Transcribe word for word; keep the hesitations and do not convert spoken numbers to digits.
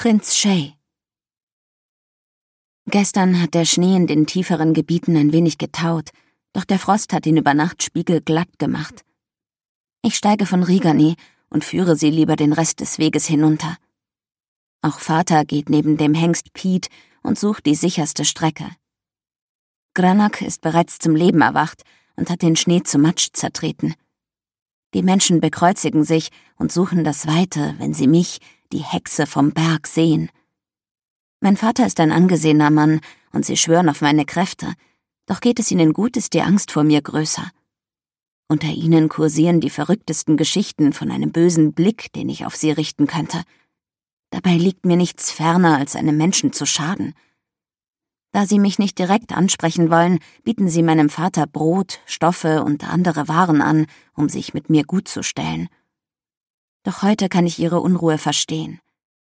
Prinz Shay. Gestern hat der Schnee in den tieferen Gebieten ein wenig getaut, doch der Frost hat ihn über Nacht spiegelglatt gemacht. Ich steige von Rieganni und führe sie lieber den Rest des Weges hinunter. Auch Vater geht neben dem Hengst Piet und sucht die sicherste Strecke. Granak ist bereits zum Leben erwacht und hat den Schnee zu Matsch zertreten. Die Menschen bekreuzigen sich und suchen das Weite, wenn sie mich, die Hexe vom Berg, sehen. Mein Vater ist ein angesehener Mann und sie schwören auf meine Kräfte, doch geht es ihnen gut, ist die Angst vor mir größer. Unter ihnen kursieren die verrücktesten Geschichten von einem bösen Blick, den ich auf sie richten könnte. Dabei liegt mir nichts ferner, als einem Menschen zu schaden. Da sie mich nicht direkt ansprechen wollen, bieten sie meinem Vater Brot, Stoffe und andere Waren an, um sich mit mir gut zu stellen. Doch heute kann ich ihre Unruhe verstehen.